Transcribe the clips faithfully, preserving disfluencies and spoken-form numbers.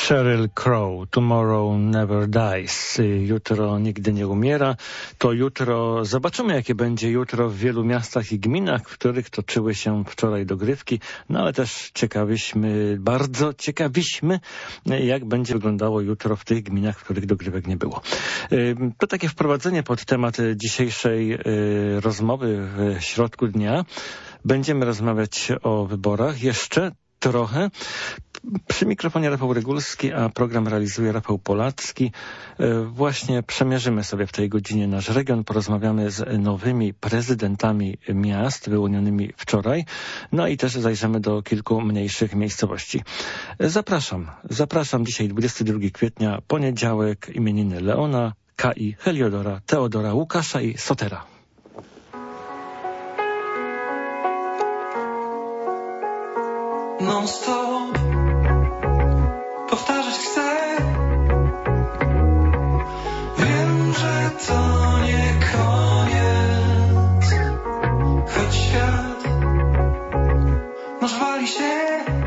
Sheryl Crow, Tomorrow Never Dies. Jutro nigdy nie umiera. To jutro, zobaczymy jakie będzie jutro w wielu miastach i gminach, w których toczyły się wczoraj dogrywki. No ale też ciekawiśmy, bardzo ciekawiśmy, jak będzie wyglądało jutro w tych gminach, w których dogrywek nie było. To takie wprowadzenie pod temat dzisiejszej rozmowy w środku dnia. Będziemy rozmawiać o wyborach jeszcze trochę. Przy mikrofonie Rafał Regulski, a program realizuje Rafał Polacki. Właśnie przemierzymy sobie w tej godzinie nasz region, porozmawiamy z nowymi prezydentami miast wyłonionymi wczoraj, no i też zajrzymy do kilku mniejszych miejscowości. Zapraszam, zapraszam dzisiaj dwudziestego drugiego kwietnia, poniedziałek, imieniny Leona, Kai, Heliodora, Teodora, Łukasza i Sotera. Non stop powtarzać chcę. Wiem, że to nie koniec, choć świat nasz wali się.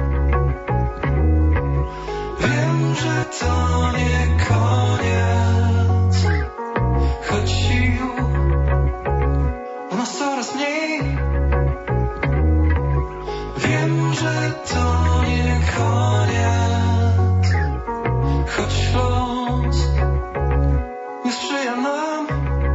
Wiem, że to nie koniec, choć sił u nas coraz mniej. Wiem, że to nie koniec, choć los nie sprzyja nam.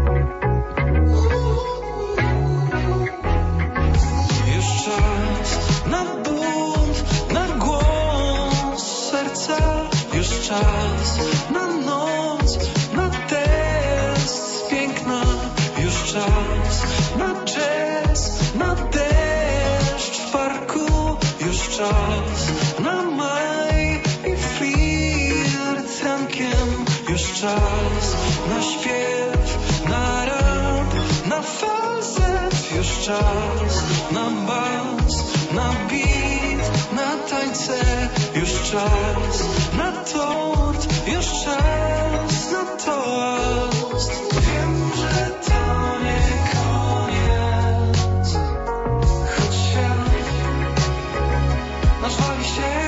Już czas na bunt, na głos serca. Już czas na noc, na test piękna. Już czas na jazz, na deszcz w parku. Już czas na maj i flirt rankiem. Już czas na śpiew, na rap, na falset. Już czas na bas, na beat, na tańce. Już czas na tort, już czas na toast. Wiem, że to nie koniec, choć świat nasz wali się.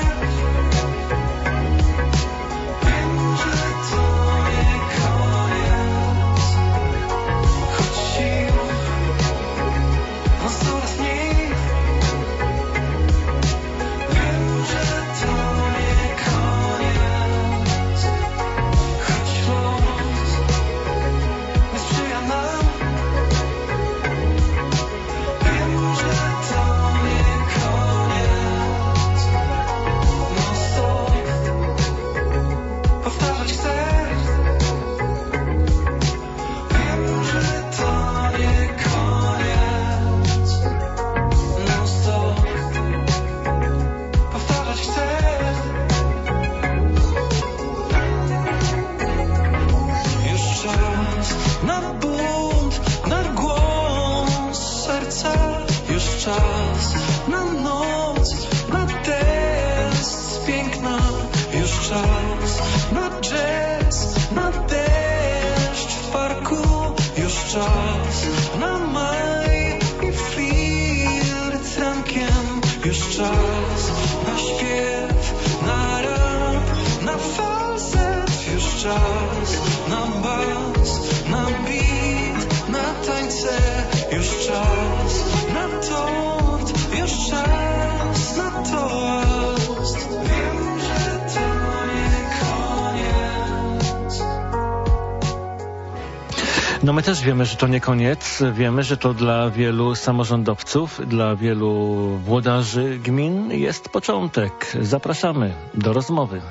Wiem, że to nie koniec, choć sił nas coraz mniej. Wiem, że to nie koniec, choć los nie sprzyja nam. Wiem, że to nie koniec. Non stop powtarzać chcę. Wiem, że to nie koniec. Non stop powtarzać chcę. Już czas na bunt, na głos serca. Już czas na noc, na test piękna. Już czas na jazz, na deszcz w parku. Już czas na maj i flirt rankiem. Już czas na śpiew, na rap, na falset. Już czas na bas, na beat, na tańce. Już czas na tort, już czas na toast. Wiem, że to nie koniec. No my też wiemy, że to nie koniec. Wiemy, że to dla wielu samorządowców, dla wielu włodarzy gmin jest początek. Zapraszamy do rozmowy.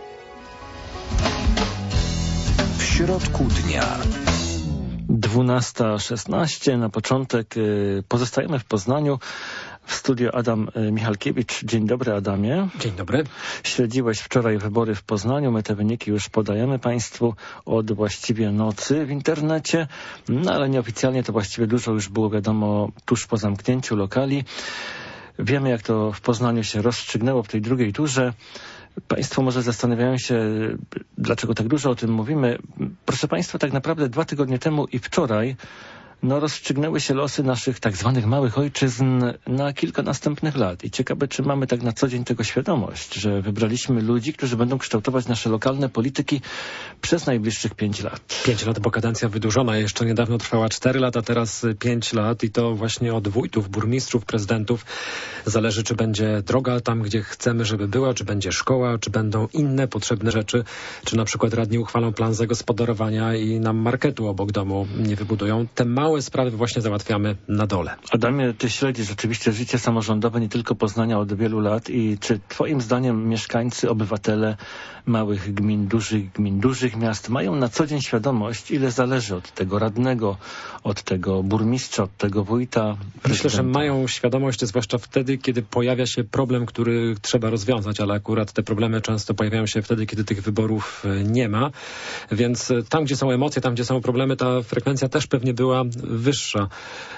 W środku dnia. dwunasta szesnaście na początek. Pozostajemy w Poznaniu. W studiu Adam Michalkiewicz. Dzień dobry, Adamie. Dzień dobry. Śledziłeś wczoraj wybory w Poznaniu. My te wyniki już podajemy Państwu od właściwie nocy w internecie. No ale nieoficjalnie to właściwie dużo już było wiadomo tuż po zamknięciu lokali. Wiemy, jak to w Poznaniu się rozstrzygnęło w tej drugiej turze. Państwo może zastanawiają się, dlaczego tak dużo o tym mówimy. Proszę Państwa, tak naprawdę dwa tygodnie temu i wczoraj no, rozstrzygnęły się losy naszych tak zwanych małych ojczyzn na kilka następnych lat. I ciekawe, czy mamy tak na co dzień tego świadomość, że wybraliśmy ludzi, którzy będą kształtować nasze lokalne polityki przez najbliższych pięć lat. Pięć lat, bo kadencja wydłużona. Jeszcze niedawno trwała cztery lata, teraz pięć lat i to właśnie od wójtów, burmistrzów, prezydentów zależy, czy będzie droga tam, gdzie chcemy, żeby była, czy będzie szkoła, czy będą inne potrzebne rzeczy, czy na przykład radni uchwalą plan zagospodarowania i nam marketu obok domu nie wybudują. Te małe sprawy właśnie załatwiamy na dole. Adamie, ty śledzisz rzeczywiście życie samorządowe nie tylko Poznania od wielu lat i czy twoim zdaniem mieszkańcy, obywatele małych gmin, dużych gmin, dużych miast mają na co dzień świadomość, ile zależy od tego radnego, od tego burmistrza, od tego wójta, prezydenta? Myślę, że mają świadomość, zwłaszcza wtedy, kiedy pojawia się problem, który trzeba rozwiązać, ale akurat te problemy często pojawiają się wtedy, kiedy tych wyborów nie ma. Więc tam, gdzie są emocje, tam, gdzie są problemy, ta frekwencja też pewnie była wyższa.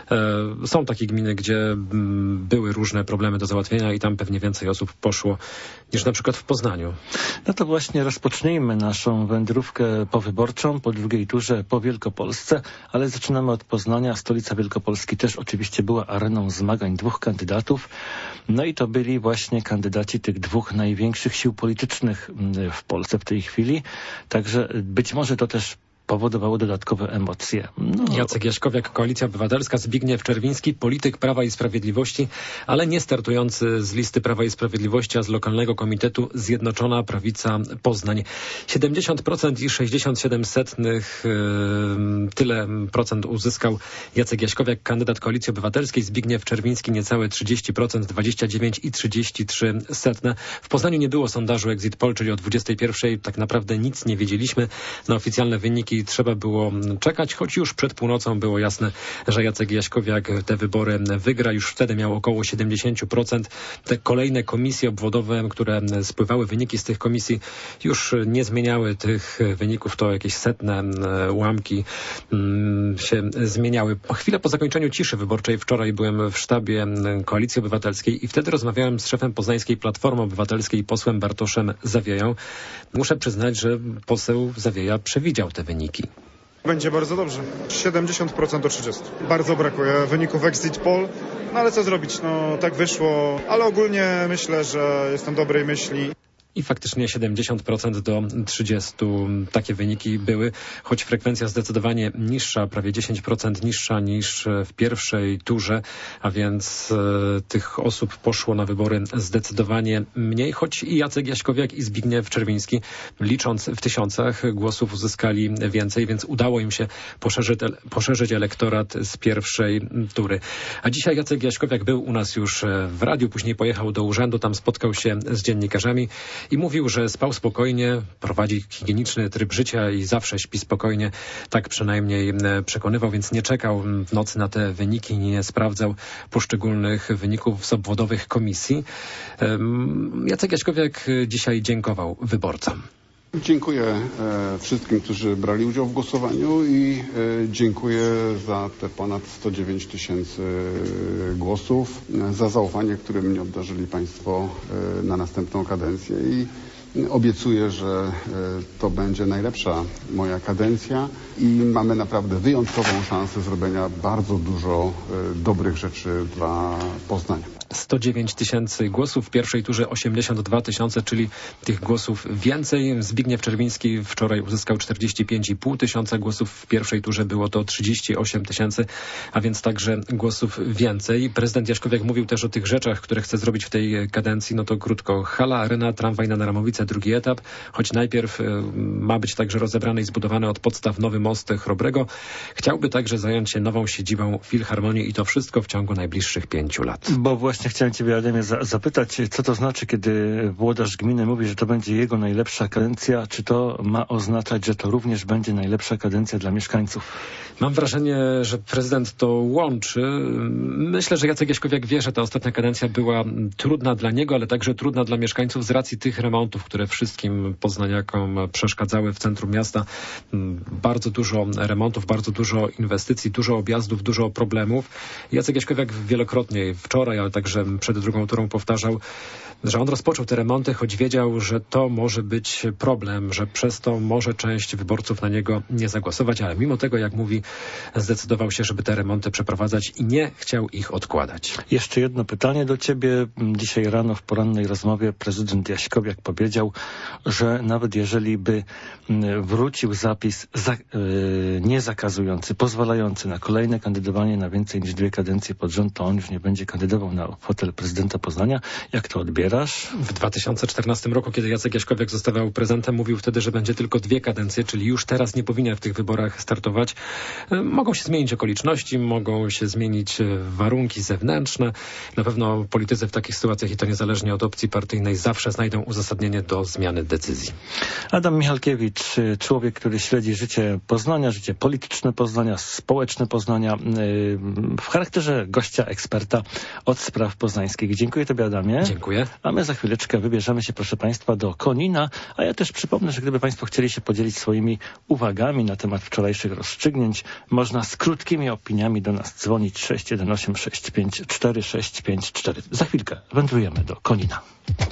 Są takie gminy, gdzie były różne problemy do załatwienia i tam pewnie więcej osób poszło niż na przykład w Poznaniu. No to właśnie rozpocznijmy naszą wędrówkę powyborczą po drugiej turze po Wielkopolsce, ale zaczynamy od Poznania. Stolica Wielkopolski też oczywiście była areną zmagań dwóch kandydatów. No i to byli właśnie kandydaci tych dwóch największych sił politycznych w Polsce w tej chwili. Także być może to też powodowało dodatkowe emocje. No. Jacek Jaśkowiak, Koalicja Obywatelska, Zbigniew Czerwiński, polityk Prawa i Sprawiedliwości, ale nie startujący z listy Prawa i Sprawiedliwości, a z lokalnego komitetu Zjednoczona Prawica Poznań. siedemdziesiąt procent i sześćdziesiąt siedem setnych yy, tyle procent uzyskał Jacek Jaśkowiak, kandydat Koalicji Obywatelskiej, Zbigniew Czerwiński niecałe trzydzieści procent, dwadzieścia dziewięć i trzydzieści trzy setne. W Poznaniu nie było sondażu Exit Poll, czyli o dwudziestej pierwszej tak naprawdę nic nie wiedzieliśmy. Na oficjalne wyniki trzeba było czekać, choć już przed północą było jasne, że Jacek Jaśkowiak te wybory wygra. Już wtedy miał około siedemdziesiąt procent. Te kolejne komisje obwodowe, które spływały wyniki z tych komisji, już nie zmieniały tych wyników. To jakieś setne ułamki się zmieniały. Chwilę po zakończeniu ciszy wyborczej wczoraj byłem w sztabie Koalicji Obywatelskiej i wtedy rozmawiałem z szefem poznańskiej Platformy Obywatelskiej, posłem Bartoszem Zawieją. Muszę przyznać, że poseł Zawieja przewidział te wyniki. Będzie bardzo dobrze. siedemdziesiąt procent do trzydziestu procent. Bardzo brakuje wyników Exit Poll, no ale co zrobić, no tak wyszło, ale ogólnie myślę, że jestem dobrej myśli. I faktycznie siedemdziesiąt procent do trzydziestu procent takie wyniki były, choć frekwencja zdecydowanie niższa, prawie dziesięć procent niższa niż w pierwszej turze, a więc e, tych osób poszło na wybory zdecydowanie mniej, choć i Jacek Jaśkowiak i Zbigniew Czerwiński, licząc w tysiącach głosów, uzyskali więcej, więc udało im się poszerzyć, poszerzyć elektorat z pierwszej tury. A dzisiaj Jacek Jaśkowiak był u nas już w radiu, później pojechał do urzędu, tam spotkał się z dziennikarzami i mówił, że spał spokojnie, prowadzi higieniczny tryb życia i zawsze śpi spokojnie. Tak przynajmniej przekonywał, więc nie czekał w nocy na te wyniki, nie sprawdzał poszczególnych wyników z obwodowych komisji. Jacek Jaśkowiak dzisiaj dziękował wyborcom. Dziękuję e, wszystkim, którzy brali udział w głosowaniu i e, dziękuję za te ponad sto dziewięć tysięcy głosów, e, za zaufanie, którym mnie obdarzyli Państwo e, na następną kadencję i obiecuję, że e, to będzie najlepsza moja kadencja i mamy naprawdę wyjątkową szansę zrobienia bardzo dużo e, dobrych rzeczy dla Poznania. sto dziewięć tysięcy głosów, w pierwszej turze osiemdziesiąt dwa tysiące, czyli tych głosów więcej. Zbigniew Czerwiński wczoraj uzyskał czterdzieści pięć i pół tysiąca głosów, w pierwszej turze było to trzydzieści osiem tysięcy, a więc także głosów więcej. Prezydent Jaśkowiak mówił też o tych rzeczach, które chce zrobić w tej kadencji, no to krótko. Hala Arena, tramwaj na Naramowice, drugi etap, choć najpierw y, ma być także rozebrany i zbudowany od podstaw nowy most Chrobrego. Chciałby także zająć się nową siedzibą Filharmonii i to wszystko w ciągu najbliższych pięciu lat. Bo właśnie chciałem Ciebie, Adamie, za zapytać, co to znaczy, kiedy włodarz gminy mówi, że to będzie jego najlepsza kadencja? Czy to ma oznaczać, że to również będzie najlepsza kadencja dla mieszkańców? Mam wrażenie, że prezydent to łączy. Myślę, że Jacek Jaśkowiak wie, że ta ostatnia kadencja była trudna dla niego, ale także trudna dla mieszkańców z racji tych remontów, które wszystkim poznaniakom przeszkadzały w centrum miasta. Bardzo dużo remontów, bardzo dużo inwestycji, dużo objazdów, dużo problemów. Jacek Jaśkowiak wielokrotnie, wczoraj, ale także także przed drugą turą powtarzał, że on rozpoczął te remonty, choć wiedział, że to może być problem, że przez to może część wyborców na niego nie zagłosować, ale mimo tego, jak mówi, zdecydował się, żeby te remonty przeprowadzać i nie chciał ich odkładać. Jeszcze jedno pytanie do ciebie. Dzisiaj rano w porannej rozmowie prezydent Jaśkowiak powiedział, że nawet jeżeli by wrócił zapis za, yy, niezakazujący, pozwalający na kolejne kandydowanie na więcej niż dwie kadencje pod rząd, to on już nie będzie kandydował na fotel prezydenta Poznania. Jak to odbierasz? W dwa tysiące czternastym roku, kiedy Jacek Jaśkowiak zostawał prezydentem, mówił wtedy, że będzie tylko dwie kadencje, czyli już teraz nie powinien w tych wyborach startować. Mogą się zmienić okoliczności, mogą się zmienić warunki zewnętrzne. Na pewno politycy w takich sytuacjach, i to niezależnie od opcji partyjnej, zawsze znajdą uzasadnienie do zmiany decyzji. Adam Michalkiewicz, człowiek, który śledzi życie Poznania, życie polityczne Poznania, społeczne Poznania, w charakterze gościa, eksperta od spraw poznańskich. Dziękuję tobie, Adamie. Dziękuję. A my za chwileczkę wybierzemy się, proszę państwa, do Konina, a ja też przypomnę, że gdyby państwo chcieli się podzielić swoimi uwagami na temat wczorajszych rozstrzygnięć, można z krótkimi opiniami do nas dzwonić sześć jeden osiem sześć pięć cztery sześć pięć cztery. Za chwilkę wędrujemy do Konina.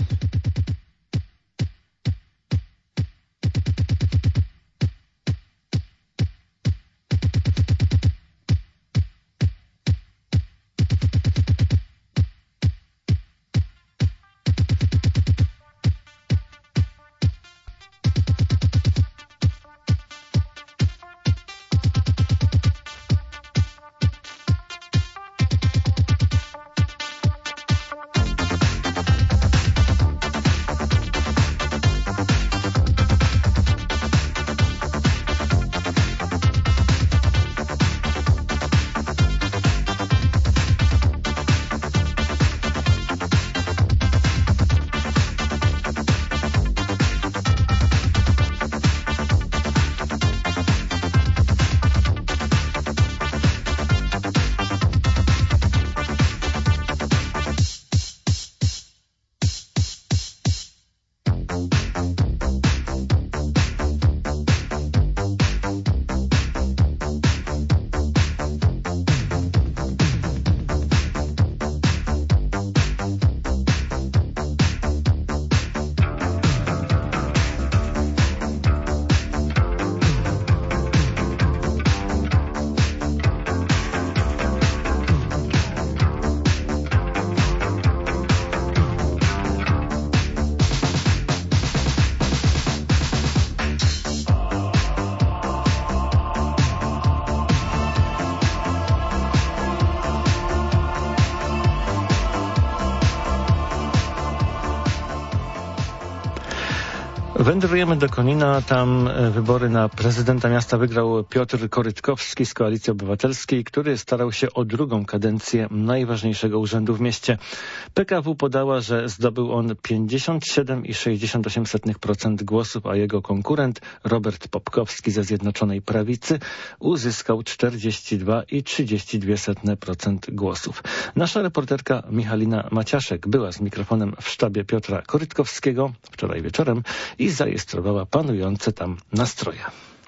Wędrujemy do Konina, tam wybory na prezydenta miasta wygrał Piotr Korytkowski z Koalicji Obywatelskiej, który starał się o drugą kadencję najważniejszego urzędu w mieście. P K W podała, że zdobył on pięćdziesiąt siedem i sześćdziesiąt osiem procent głosów, a jego konkurent Robert Popkowski ze Zjednoczonej Prawicy uzyskał czterdzieści dwa i trzydzieści dwa procent głosów. Nasza reporterka Michalina Maciaszek była z mikrofonem w sztabie Piotra Korytkowskiego wczoraj wieczorem i zarejestrowała panujące tam nastroje.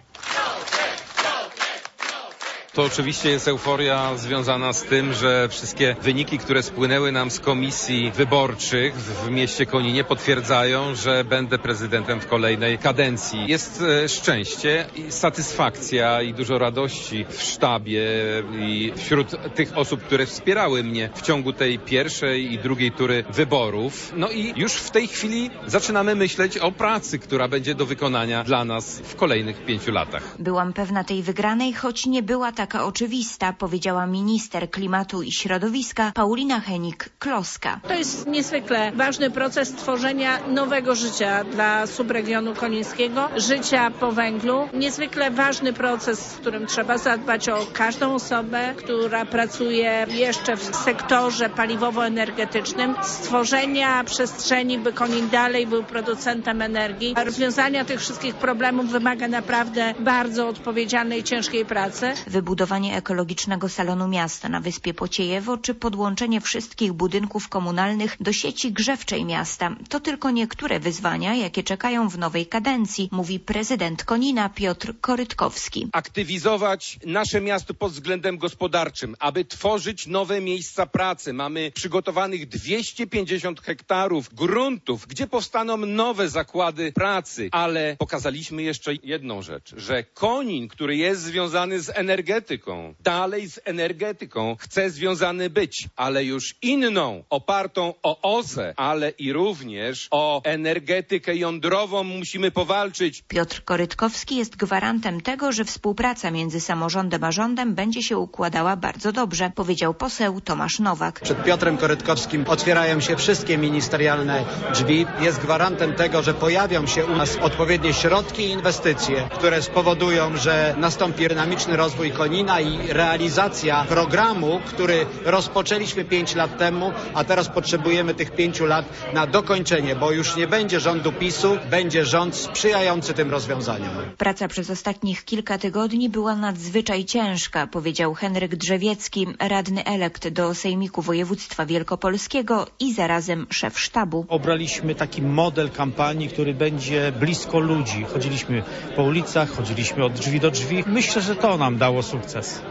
To oczywiście jest euforia związana z tym, że wszystkie wyniki, które spłynęły nam z komisji wyborczych w mieście Koninie, potwierdzają, że będę prezydentem w kolejnej kadencji. Jest e, szczęście i satysfakcja i dużo radości w sztabie i wśród tych osób, które wspierały mnie w ciągu tej pierwszej i drugiej tury wyborów. No i już w tej chwili zaczynamy myśleć o pracy, która będzie do wykonania dla nas w kolejnych pięciu latach. Byłam pewna tej wygranej, choć nie była taka oczywista, powiedziała minister klimatu i środowiska Paulina Henik-Kloska. To jest niezwykle ważny proces tworzenia nowego życia dla subregionu konińskiego, życia po węglu. Niezwykle ważny proces, w którym trzeba zadbać o każdą osobę, która pracuje jeszcze w sektorze paliwowo-energetycznym, stworzenia przestrzeni, by Konin dalej był producentem energii. Rozwiązania tych wszystkich problemów wymaga naprawdę bardzo odpowiedzialnej i ciężkiej pracy. Wybór wybudowanie ekologicznego salonu miasta na wyspie Pociejewo czy podłączenie wszystkich budynków komunalnych do sieci grzewczej miasta. To tylko niektóre wyzwania, jakie czekają w nowej kadencji, mówi prezydent Konina Piotr Korytkowski. Aktywizować nasze miasto pod względem gospodarczym, aby tworzyć nowe miejsca pracy. Mamy przygotowanych dwieście pięćdziesiąt hektarów gruntów, gdzie powstaną nowe zakłady pracy, ale pokazaliśmy jeszcze jedną rzecz, że Konin, który jest związany z energetyką, dalej z energetyką chce związany być, ale już inną, opartą o O Z E, ale i również o energetykę jądrową musimy powalczyć. Piotr Korytkowski jest gwarantem tego, że współpraca między samorządem a rządem będzie się układała bardzo dobrze, powiedział poseł Tomasz Nowak. Przed Piotrem Korytkowskim otwierają się wszystkie ministerialne drzwi. Jest gwarantem tego, że pojawią się u nas odpowiednie środki i inwestycje, które spowodują, że nastąpi dynamiczny rozwój Konina i realizacja programu, który rozpoczęliśmy pięć lat temu, a teraz potrzebujemy tych pięciu lat na dokończenie, bo już nie będzie rządu PiSu, będzie rząd sprzyjający tym rozwiązaniom. Praca przez ostatnich kilka tygodni była nadzwyczaj ciężka, powiedział Henryk Drzewiecki, radny elekt do Sejmiku Województwa Wielkopolskiego i zarazem szef sztabu. Obraliśmy taki model kampanii, który będzie blisko ludzi. Chodziliśmy po ulicach, chodziliśmy od drzwi do drzwi. Myślę, że to nam dało sukces.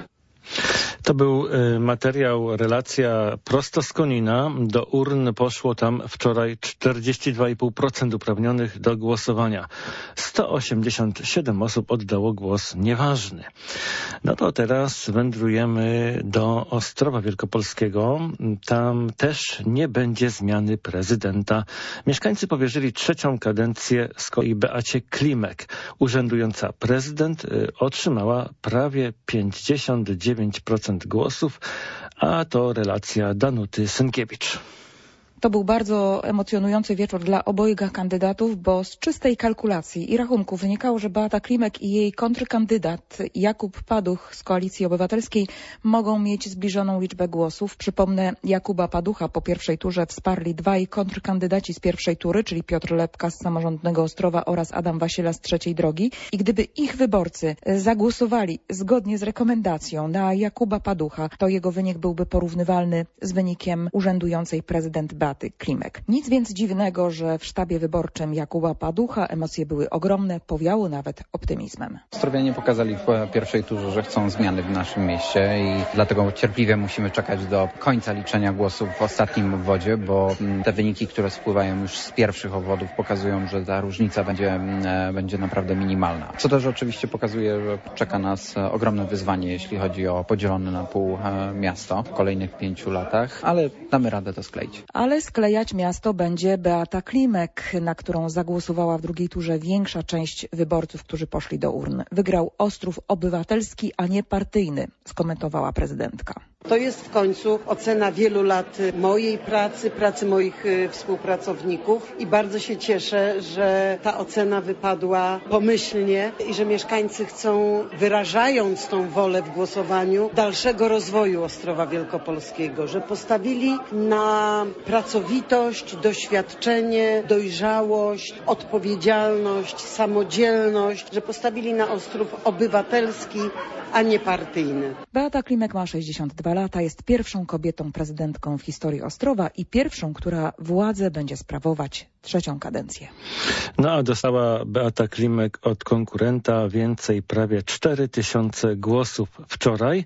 To był materiał, relacja prosto z Konina. Do urn poszło tam wczoraj czterdzieści dwa i pół procent uprawnionych do głosowania. sto osiemdziesiąt siedem osób oddało głos nieważny. No to teraz wędrujemy do Ostrowa Wielkopolskiego. Tam też nie będzie zmiany prezydenta. Mieszkańcy powierzyli trzecią kadencję z kolei Beacie Klimek. Urzędująca prezydent otrzymała prawie pięćdziesiąt dziewięć procent głosów, a to relacja Danuty Synkiewicz. To był bardzo emocjonujący wieczór dla obojga kandydatów, bo z czystej kalkulacji i rachunku wynikało, że Beata Klimek i jej kontrkandydat Jakub Paduch z Koalicji Obywatelskiej mogą mieć zbliżoną liczbę głosów. Przypomnę, Jakuba Paducha po pierwszej turze wsparli dwaj kontrkandydaci z pierwszej tury, czyli Piotr Lepka z Samorządnego Ostrowa oraz Adam Wasiela z Trzeciej Drogi. I gdyby ich wyborcy zagłosowali zgodnie z rekomendacją na Jakuba Paducha, to jego wynik byłby porównywalny z wynikiem urzędującej prezydent Beaty Klimek. Nic więc dziwnego, że w sztabie wyborczym Jakuba Paducha emocje były ogromne, powiały nawet optymizmem. Ostrowianie pokazali w pierwszej turze, że chcą zmiany w naszym mieście i dlatego cierpliwie musimy czekać do końca liczenia głosów w ostatnim obwodzie, bo te wyniki, które spływają już z pierwszych obwodów, pokazują, że ta różnica będzie, będzie naprawdę minimalna. Co też oczywiście pokazuje, że czeka nas ogromne wyzwanie, jeśli chodzi o podzielone na pół miasto w kolejnych pięciu latach, ale damy radę to skleić. Ale sklejać miasto będzie Beata Klimek, na którą zagłosowała w drugiej turze większa część wyborców, którzy poszli do urn. Wygrał Ostrów Obywatelski, a nie partyjny, skomentowała prezydentka. To jest w końcu ocena wielu lat mojej pracy, pracy moich współpracowników i bardzo się cieszę, że ta ocena wypadła pomyślnie i że mieszkańcy chcą, wyrażając tą wolę w głosowaniu, dalszego rozwoju Ostrowa Wielkopolskiego, że postawili na pracowitość, doświadczenie, dojrzałość, odpowiedzialność, samodzielność, że postawili na Ostrów Obywatelski, a nie partyjny. Beata Klimek ma sześćdziesiąt dwa lata, jest pierwszą kobietą prezydentką w historii Ostrowa i pierwszą, która władzę będzie sprawować trzecią kadencję. No a dostała Beata Klimek od konkurenta więcej, prawie cztery tysiące głosów wczoraj.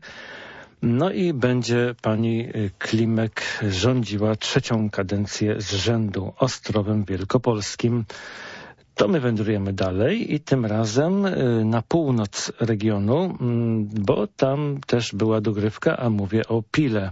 No i będzie pani Klimek rządziła trzecią kadencję z rzędu Ostrowem Wielkopolskim. To my wędrujemy dalej i tym razem na północ regionu, bo tam też była dogrywka, a mówię o Pile.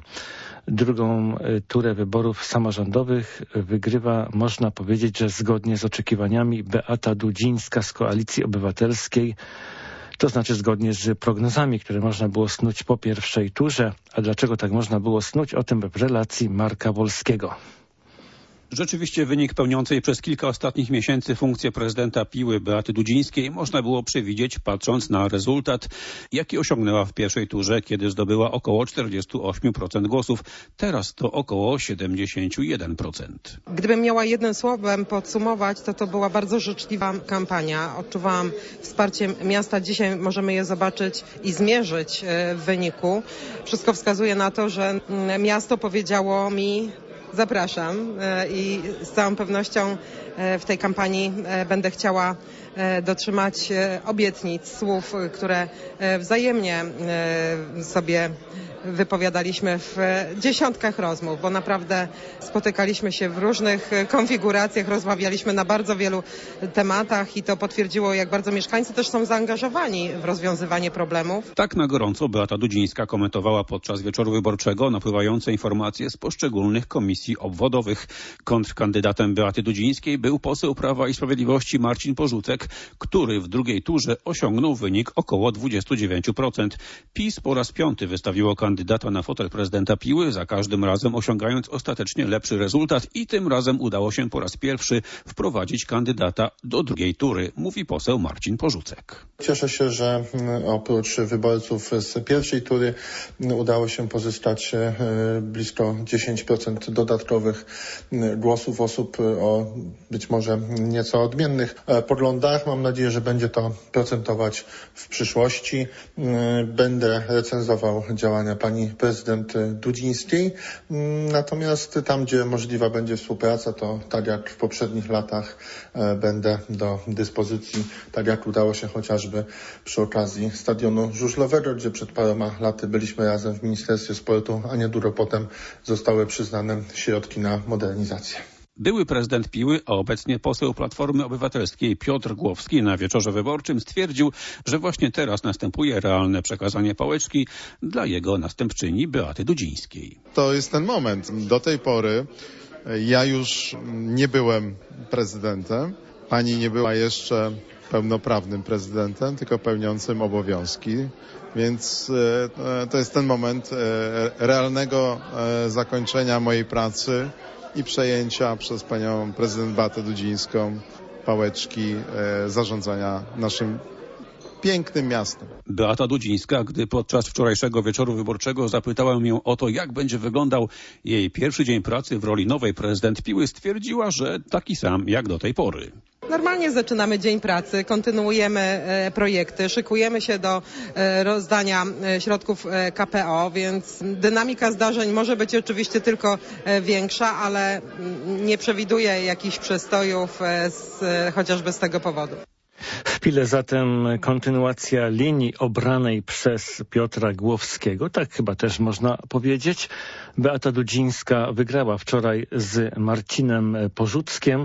Drugą turę wyborów samorządowych wygrywa, można powiedzieć, że zgodnie z oczekiwaniami Beata Dudzińska z Koalicji Obywatelskiej. To znaczy zgodnie z prognozami, które można było snuć po pierwszej turze. A dlaczego tak można było snuć? O tym w relacji Marka Wolskiego. Rzeczywiście wynik pełniącej przez kilka ostatnich miesięcy funkcję prezydenta Piły Beaty Dudzińskiej można było przewidzieć, patrząc na rezultat, jaki osiągnęła w pierwszej turze, kiedy zdobyła około czterdzieści osiem procent głosów. Teraz to około siedemdziesiąt jeden procent. Gdybym miała jednym słowem podsumować, to to była bardzo życzliwa kampania. Odczuwałam wsparcie miasta. Dzisiaj możemy je zobaczyć i zmierzyć w wyniku. Wszystko wskazuje na to, że miasto powiedziało mi: zapraszam, i z całą pewnością w tej kampanii będę chciała dotrzymać obietnic, słów, które wzajemnie sobie wypowiadaliśmy w dziesiątkach rozmów, bo naprawdę spotykaliśmy się w różnych konfiguracjach, rozmawialiśmy na bardzo wielu tematach i to potwierdziło, jak bardzo mieszkańcy też są zaangażowani w rozwiązywanie problemów. Tak na gorąco Beata Dudzińska komentowała podczas wieczoru wyborczego napływające informacje z poszczególnych komisji obwodowych. Kontrkandydatem Beaty Dudzińskiej był poseł Prawa i Sprawiedliwości Marcin Porzucek, który w drugiej turze osiągnął wynik około dwadzieścia dziewięć procent. PiS po raz piąty wystawiło kandydata na fotel prezydenta Piły, za każdym razem osiągając ostatecznie lepszy rezultat i tym razem udało się po raz pierwszy wprowadzić kandydata do drugiej tury, mówi poseł Marcin Porzucek. Cieszę się, że oprócz wyborców z pierwszej tury udało się pozyskać blisko dziesięć procent dodatkowych głosów osób o być może nieco odmiennych poglądach. Mam nadzieję, że będzie to procentować w przyszłości. Będę recenzował działania pani prezydent Dudzińskiej. Natomiast tam, gdzie możliwa będzie współpraca, to tak jak w poprzednich latach będę do dyspozycji, tak jak udało się chociażby przy okazji stadionu żużlowego, gdzie przed paroma laty byliśmy razem w Ministerstwie Sportu, a niedługo potem zostały przyznane środki na modernizację. Były prezydent Piły, a obecnie poseł Platformy Obywatelskiej Piotr Głowski na wieczorze wyborczym stwierdził, że właśnie teraz następuje realne przekazanie pałeczki dla jego następczyni Beaty Dudzińskiej. To jest ten moment. Do tej pory ja już nie byłem prezydentem. Pani nie była jeszcze pełnoprawnym prezydentem, tylko pełniącym obowiązki. Więc to jest ten moment realnego zakończenia mojej pracy i przejęcia przez panią prezydent Beatę Dudzińską pałeczki e, zarządzania naszym pięknym miastem. Beata Dudzińska, gdy podczas wczorajszego wieczoru wyborczego zapytałem ją o to, jak będzie wyglądał jej pierwszy dzień pracy w roli nowej prezydent Piły, stwierdziła, że taki sam jak do tej pory. Normalnie zaczynamy dzień pracy, kontynuujemy e, projekty, szykujemy się do e, rozdania e, środków e, K P O, więc dynamika zdarzeń może być oczywiście tylko e, większa, ale m, nie przewiduję jakichś przestojów e, z, e, chociażby z tego powodu. W Pile zatem kontynuacja linii obranej przez Piotra Głowskiego, tak chyba też można powiedzieć. Beata Dudzińska wygrała wczoraj z Marcinem Porzuckiem,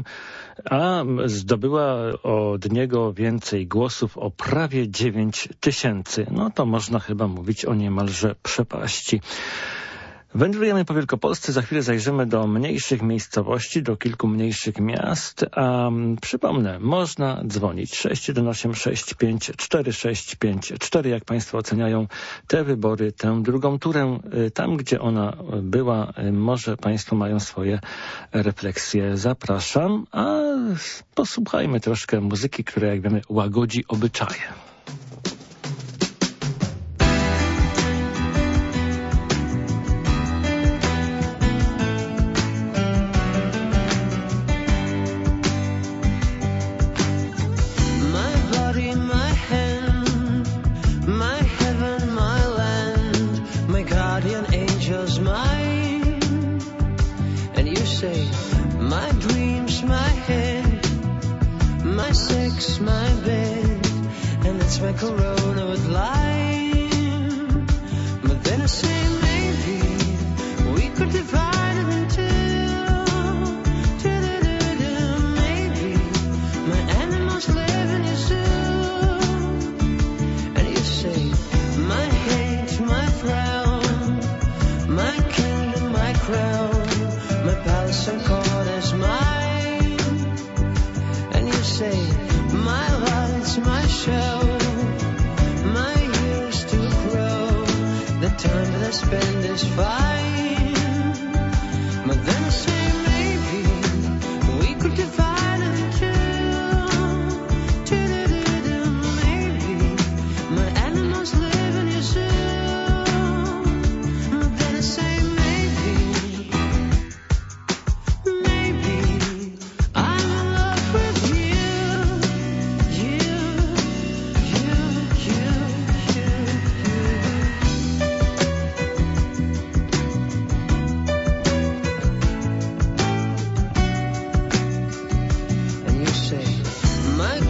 a zdobyła od niego więcej głosów, o prawie dziewięć tysięcy. No to można chyba mówić o niemalże przepaści. Wędrujemy po Wielkopolsce, za chwilę zajrzymy do mniejszych miejscowości, do kilku mniejszych miast, a przypomnę, można dzwonić sześć jeden osiem sześć pięć cztery sześć pięć cztery, jak państwo oceniają te wybory, tę drugą turę, tam gdzie ona była, może państwo mają swoje refleksje. Zapraszam, a posłuchajmy troszkę muzyki, która, jak wiemy, łagodzi obyczaje. My Corona with lime, but then I say maybe we could divide it in two. Maybe my animals live in your zoo, and you say my hate, my frown, my kingdom, my crown, my palace and court is mine, and you say my lights, my show. Time that I spend is fine, but then I say maybe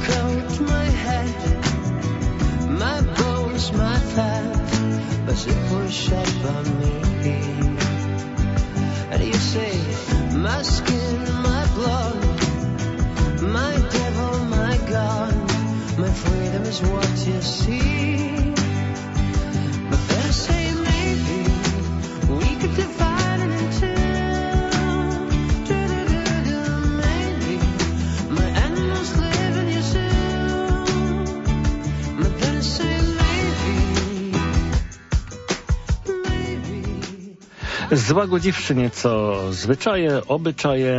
coat, my hat, my bones, my fat, but it was shot by me. And you say, my skin, my blood, my devil, my God, my freedom is what you see. But then say maybe we could divide it in two. Do-do-do-do, maybe my animals live in your zoo. But then say maybe, maybe. Złagodziwszy nieco zwyczaje, obyczaje,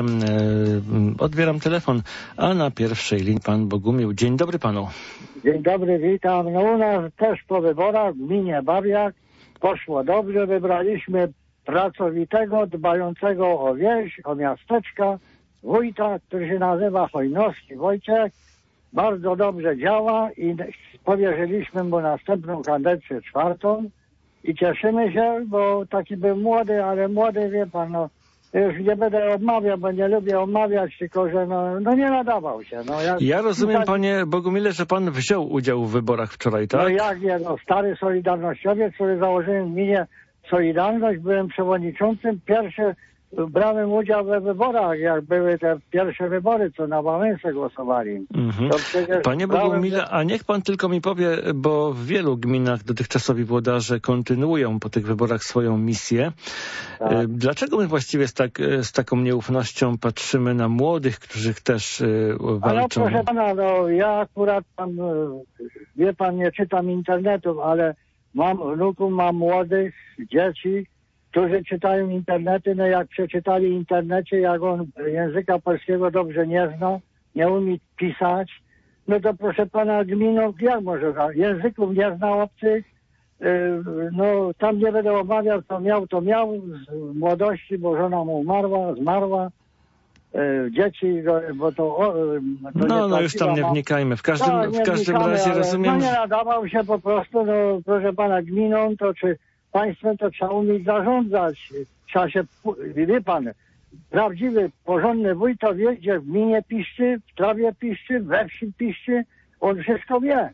yy, odbieram telefon, a na pierwszej linii pan Bogumił. Dzień dobry panu. Dzień dobry, witam. No u nas też po wyborach w gminie Babiak poszło dobrze. Wybraliśmy pracowitego, dbającego o wieś, o miasteczka, wójta, który się nazywa Hojnowski Wojciech. Bardzo dobrze działa i powierzyliśmy mu następną kadencję czwartą. I cieszymy się, bo taki był młody, ale młody, wie pan, no już nie będę odmawiał, bo nie lubię odmawiać, tylko że no, no nie nadawał się. No, ja, Ja rozumiem, tak, panie Bogumile, że pan wziął udział w wyborach wczoraj, tak? No jak nie, no stary Solidarnościowiec, który założyłem w gminie Solidarność, byłem przewodniczącym, pierwszy brałem udział we wyborach, jak były te pierwsze wybory, co na Wałęsę głosowali. Mhm. Panie brałem... Bogumile, a niech pan tylko mi powie, bo w wielu gminach dotychczasowi włodarze kontynuują po tych wyborach swoją misję. Tak. Dlaczego my właściwie z, tak, z taką nieufnością patrzymy na młodych, którzy też walczą? Ale proszę pana, no ja akurat tam, wie pan, nie czytam internetu, ale mam wnuków, mam młodych, dzieci, którzy czytają internety, no jak przeczytali w internecie, jak on języka polskiego dobrze nie zna, nie umie pisać, no to proszę pana, gminą, jak może, języków nie zna obcych, yy, no tam nie będę omawiał, co miał, to miał z młodości, bo żona mu umarła, zmarła, yy, dzieci, bo to... O, to no, no już tam nie wnikajmy, w każdym, tak, w każdym razie rozumiem... No nie nadawał się po prostu, no proszę pana, gminą, to czy... Państwem to trzeba umieć zarządzać. Trzeba się, wie pan, prawdziwy, porządny wójt to wie, gdzie w gminie piszczy, w trawie piszczy, we wsi piszczy, on wszystko wie.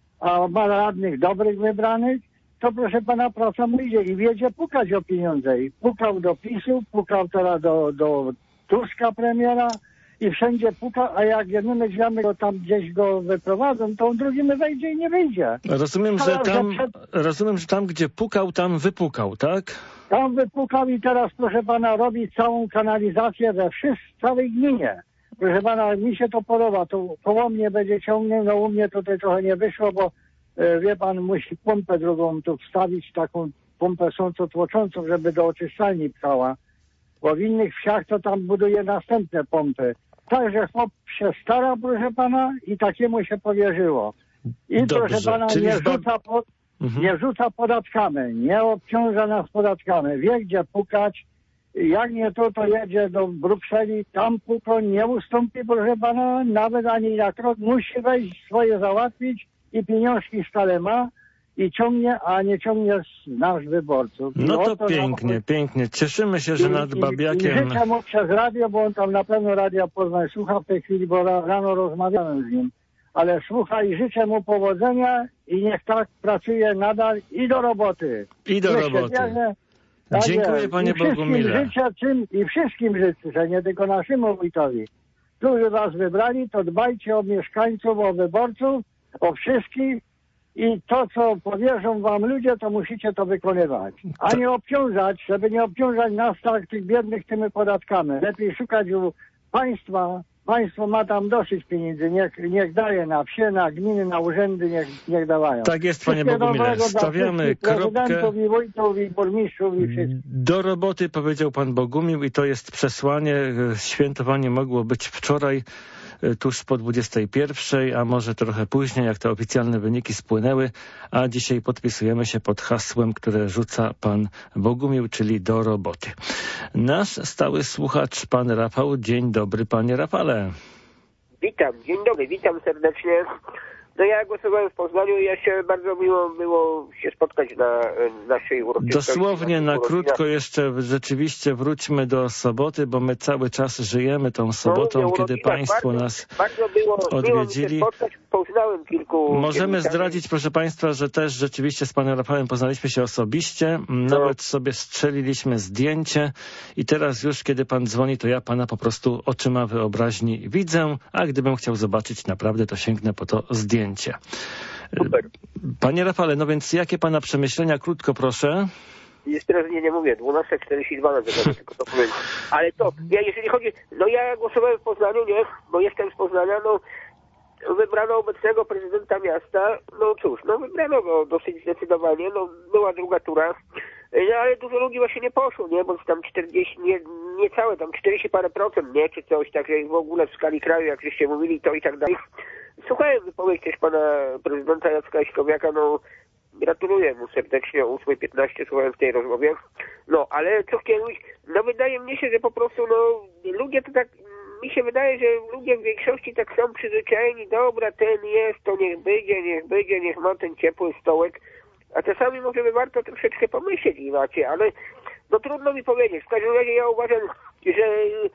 A ma radnych dobrych wybranych, to proszę pana, praca mu idzie i wiedzie pukać o pieniądze. I pukał do PiSu, pukał teraz do, do Tuska premiera i wszędzie puka, a jak jednymi drzwiami go tam gdzieś go wyprowadzą, to on drugimi wejdzie i nie wyjdzie. Rozumiem, że tam, rozumiem, że tam, gdzie pukał, tam wypukał, tak? Tam wypukał i teraz, proszę pana, robi całą kanalizację we wszystkich, całej gminie. Proszę pana, mi się to podoba, to koło mnie będzie ciągnął, no u mnie tutaj trochę nie wyszło, bo e, wie pan, musi pompę drugą tu wstawić, taką pompę sącotłoczącą, żeby do oczyszczalni pchała. Bo w innych wsiach to tam buduje następne pompy. Także chłop się stara, proszę pana, i takiemu się powierzyło. I Dobrze, proszę pana, czyli nie zba... rzuca, po, mhm. nie rzuca podatkami, nie obciąża nas podatkami, wie gdzie pukać. Jak nie to, to jedzie do Brukseli, tam puko, nie ustąpi, proszę pana, nawet ani na krok, musi wejść, swoje załatwić i pieniążki stale ma. I ciągnie, a nie ciągnie z nasz wyborców. No to, to pięknie, nam... pięknie. Cieszymy się, że I, nad i, Babiakiem... I życzę mu przez radio, bo on tam na pewno Radia Poznań słucha w tej chwili, bo rano rozmawiałem z nim. Ale słucha i życzę mu powodzenia i niech tak pracuje nadal i do roboty. I do Niech roboty. Bierze, tak Dziękuję jest. panie Bogumile. Życzę czym, I wszystkim życzę, nie tylko naszemu wójtowi, którzy was wybrali, to dbajcie o mieszkańców, o wyborców, o wszystkich. I to, co powierzą wam ludzie, to musicie to wykonywać. A nie obciążać, żeby nie obciążać nas tak, tych biednych, tymi podatkami. Lepiej szukać u państwa. Państwo ma tam dosyć pieniędzy. Niech, niech daje na wsie, na gminy, na urzędy, niech, niech dawają. Tak jest, panie Bogumile. Stawiamy kropkę. I wójtów, i burmistrzów, i wszystkich. Do roboty, powiedział pan Bogumił, i to jest przesłanie. Świętowanie mogło być wczoraj, tuż po dwudziestej pierwszej, a może trochę później, jak te oficjalne wyniki spłynęły, a dzisiaj podpisujemy się pod hasłem, które rzuca pan Bogumił, czyli do roboty. Nasz stały słuchacz, pan Rafał. Dzień dobry, panie Rafale. Witam, dzień dobry, witam serdecznie. No ja głosowałem w Poznaniu i jeszcze bardzo miło było się spotkać na naszej uroczystości. Dosłownie na krótko jeszcze rzeczywiście wróćmy do soboty, bo my cały czas żyjemy tą sobotą, no, kiedy Państwo bardzo, nas bardzo było, odwiedzili. Miło mi się spotkać. Poznałem kilku... Możemy zdradzić, proszę Państwa, że też rzeczywiście z Panem Rafałem poznaliśmy się osobiście. Nawet no. sobie strzeliliśmy zdjęcie i teraz już, kiedy Pan dzwoni, to ja Pana po prostu oczyma wyobraźni widzę, a gdybym chciał zobaczyć naprawdę, to sięgnę po to zdjęcie. Super. Panie Rafale, no więc jakie Pana przemyślenia? Krótko proszę. Jeszcze raz nie, nie mówię, dwunasta czterdzieści dwa na zegarze, tylko to powiem. Ale to, ja jeżeli chodzi, no ja głosowałem w Poznaniu, nie, bo jestem z Poznania, no wybrano obecnego prezydenta miasta, no cóż, no wybrano go dosyć zdecydowanie, no była druga tura, no, ale dużo ludzi właśnie nie poszło, nie, bo tam czterdzieści, nie, nie całe, tam czterdzieści parę procent, nie, czy coś, także w ogóle w skali kraju, jak żeście mówili, to i tak dalej. Słuchałem wypowiedź też pana prezydenta Jacka Jaśkowiaka, no gratuluję mu serdecznie o ósma piętnaście, słuchałem w tej rozmowie, no ale co chciałem mówić, no wydaje mi się, że po prostu, no ludzie to tak, mi się wydaje, że ludzie w większości tak są przyzwyczajeni, dobra, ten jest, to niech będzie, niech będzie, niech ma ten ciepły stołek, a czasami może by warto troszeczkę pomyśleć inaczej, ale no trudno mi powiedzieć. W każdym razie ja uważam, że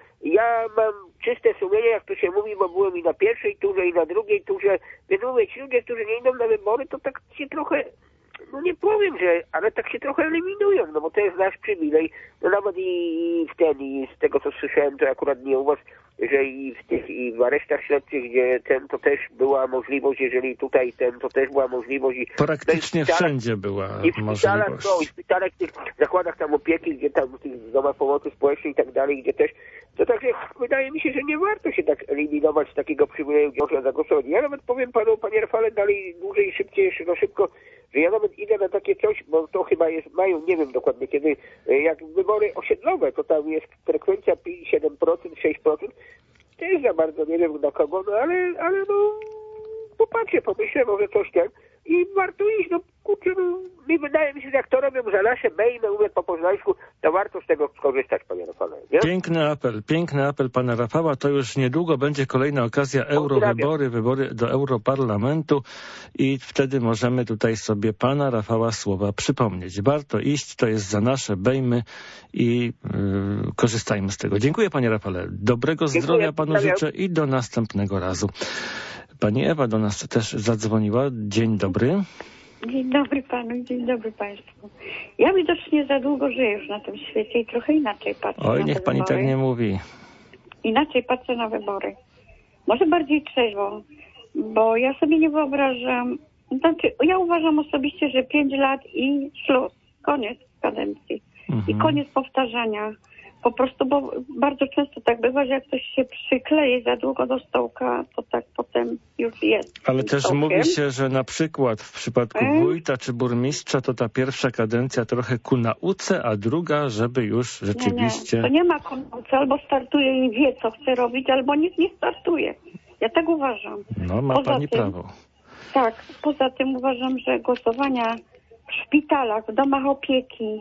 ja mam czyste sumienie, jak to się mówi, bo byłem i na pierwszej turze, i na drugiej turze, więc mówię, ci ludzie, którzy nie idą na wybory, to tak się trochę, no nie powiem, że, ale tak się trochę eliminują, no bo to jest nasz przywilej, no nawet i w ten, i z tego co słyszałem, to akurat nie u was, że i w tych, i w aresztach śledczych, gdzie ten, to też była możliwość, jeżeli tutaj ten, to też była możliwość. I praktycznie no i wszędzie była i w szpitalach, możliwość. No, i w szpitalach, w tych zakładach tam opieki, gdzie tam w tych domach pomocy społecznej i tak dalej, gdzie też, to także wydaje mi się, że nie warto się tak eliminować z takiego przywileju, gdzie można zagłosować. Ja nawet powiem panu, panie Rafale, dalej dłużej, szybciej, jeszcze no szybko, że ja nawet idę na takie coś, bo to chyba jest, mają, nie wiem dokładnie kiedy, jak wybory osiedlowe, to tam jest frekwencja siedem procent, sześć procent, też za bardzo nie wiem na kogo, no ale, ale no popatrzę, pomyślę, może coś tam i warto iść, no kurczę, no mi wydaje mi się, że jak to robią za nasze bejmy, mówię po poznańsku, to warto z tego skorzystać, panie Rafale. Nie? Piękny apel, piękny apel pana Rafała, to już niedługo będzie kolejna okazja, eurowybory, wybory do Europarlamentu i wtedy możemy tutaj sobie pana Rafała słowa przypomnieć. Warto iść, to jest za nasze bejmy i yy, korzystajmy z tego. Dziękuję panie Rafale, dobrego Dziękuję, zdrowia panu stawiam. życzę i do następnego razu. Pani Ewa do nas też zadzwoniła. Dzień dobry. Dzień dobry panu, dzień dobry państwu. Ja widocznie za długo żyję już na tym świecie i trochę inaczej patrzę Oj, na niech te pani wybory. tak nie mówi. Inaczej patrzę na wybory. Może bardziej trzeźwo, bo ja sobie nie wyobrażam, znaczy ja uważam osobiście, że pięć lat i szluz, koniec kadencji mhm. i koniec powtarzania. Po prostu, bo bardzo często tak bywa, że jak ktoś się przykleje za długo do stołka, to tak potem już jest. Ale też stołkiem. mówi się, że na przykład w przypadku e? wójta czy burmistrza to ta pierwsza kadencja trochę ku nauce, a druga, żeby już rzeczywiście... Nie, nie. To nie ma ku nauce, albo startuje i wie, co chce robić, albo nikt nie startuje. Ja tak uważam. No, ma poza pani tym, prawo. Tak, poza tym uważam, że głosowania w szpitalach, w domach opieki,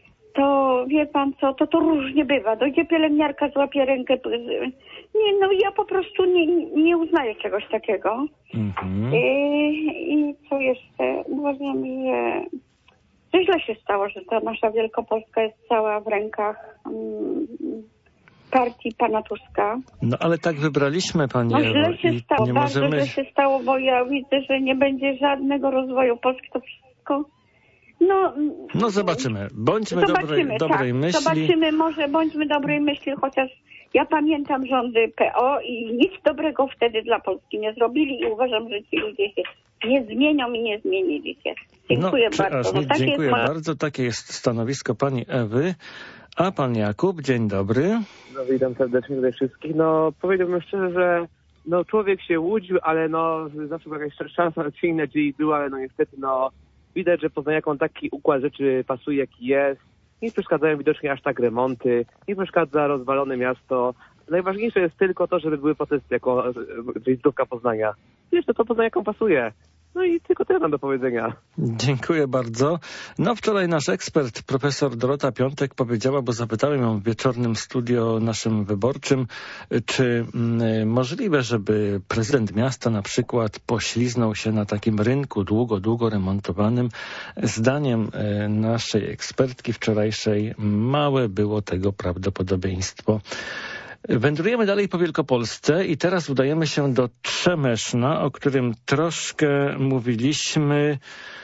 to wie pan co, to to różnie bywa. Dojdzie pielęgniarka, złapie rękę. Nie, no ja po prostu nie, nie uznaję czegoś takiego. Mm-hmm. I, I co jeszcze? Uważam, że, że źle się stało, że ta nasza Wielkopolska jest cała w rękach um, partii pana Tuska. No ale tak wybraliśmy, pani No Ewo, źle się i stało, nie bardzo możemy... źle się stało, bo ja widzę, że nie będzie żadnego rozwoju Polski, to wszystko... No, no zobaczymy. Bądźmy zobaczymy, dobrej, dobrej tak. myśli. Zobaczymy, może bądźmy dobrej myśli, chociaż ja pamiętam rządy P O i nic dobrego wtedy dla Polski nie zrobili i uważam, że ci ludzie się nie zmienią i nie zmienili się. Dziękuję no, bardzo. No, takie dziękuję jest moja... bardzo. Takie jest stanowisko pani Ewy. A pan Jakub, dzień dobry. No, witam serdecznie tutaj wszystkich. No powiedziałbym szczerze, że no, człowiek się łudził, ale no zawsze była jakaś szansa na cień nadziei była, ale no niestety no widać, że poznaniakom taki układ rzeczy pasuje, jaki jest. Nie przeszkadzają widocznie aż tak remonty, nie przeszkadza rozwalone miasto. Najważniejsze jest tylko to, żeby były protesty jako wizytówka Poznania. Wiesz, to, to Poznaniakom pasuje. No i tylko tyle mam do powiedzenia. Dziękuję bardzo. No wczoraj nasz ekspert, profesor Dorota Piątek powiedziała, bo zapytałem ją w wieczornym studio naszym wyborczym, czy mm, możliwe, żeby prezydent miasta na przykład pośliznął się na takim rynku długo, długo remontowanym. Zdaniem e, naszej ekspertki wczorajszej małe było tego prawdopodobieństwo. Wędrujemy dalej po Wielkopolsce i teraz udajemy się do Trzemeszna, o którym troszkę mówiliśmy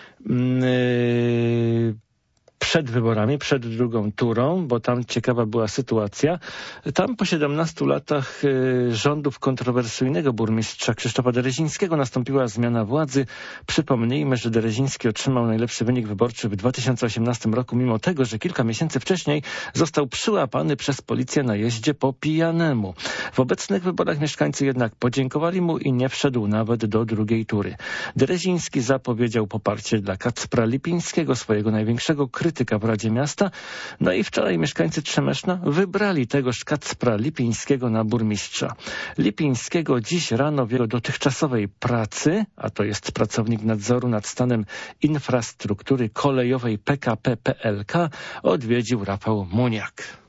yy, przed wyborami, przed drugą turą, bo tam ciekawa była sytuacja. Tam po siedemnastu latach y, rządów kontrowersyjnego burmistrza Krzysztofa Derezińskiego nastąpiła zmiana władzy. Przypomnijmy, że Dereziński otrzymał najlepszy wynik wyborczy w dwa tysiące osiemnastym roku, mimo tego, że kilka miesięcy wcześniej został przyłapany przez policję na jeździe po pijanemu. W obecnych wyborach mieszkańcy jednak podziękowali mu i nie wszedł nawet do drugiej tury. Dereziński zapowiedział poparcie dla Kacpra Lipińskiego, swojego największego krytyka w Radzie Miasta. No i wczoraj mieszkańcy Trzemeszna wybrali tegoż Kacpra Lipińskiego na burmistrza. Lipińskiego dziś rano w jego dotychczasowej pracy, a to jest pracownik nadzoru nad stanem infrastruktury kolejowej P K P P L K, odwiedził Rafał Muniak.